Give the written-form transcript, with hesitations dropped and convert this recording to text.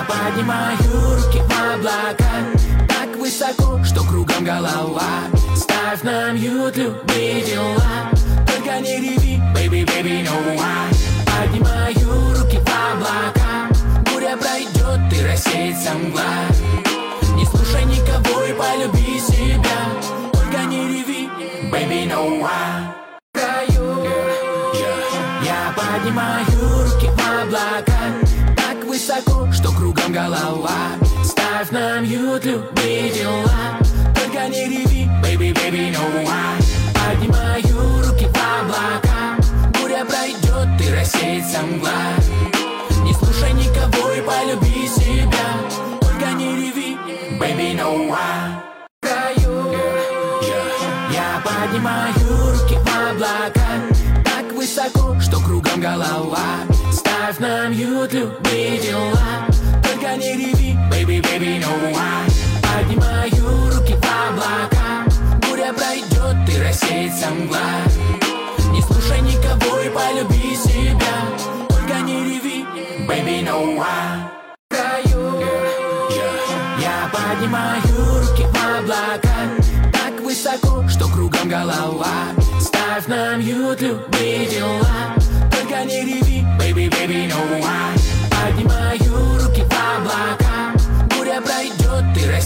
поднимаю руки в облака, так высоко, что кругом голова. Ставь на мьют любые дела, только не реви, baby, baby, no why. Поднимаю руки в облака, буря пройдет и рассеется мгла. Не слушай никого и полюби себя, только не реви, baby, no why. Я поднимаю руки в облака, так высоко, что кругом голова. Ставь на мьют любые дела, только не реви, baby, baby, no why. Поднимаю руки в облака, буря пройдет и рассеется мгла. Не слушай никого и полюби себя, только не реви, baby, no why. Я поднимаю руки в облака, так высоко, что кругом голова. Ставь на мьют любые дела, только не реви, baby, baby, no why. Поднимаю руки в облака, буря пройдет и рассеется мгла. Не слушай никого и полюби себя, только не реви, baby, no why. Я поднимаю руки в облака, так высоко, что кругом голова. Ставь на мьют любые дела, только не реви, baby, baby, no why. Поднимаю руки в облака, буря пройдет и рассеется.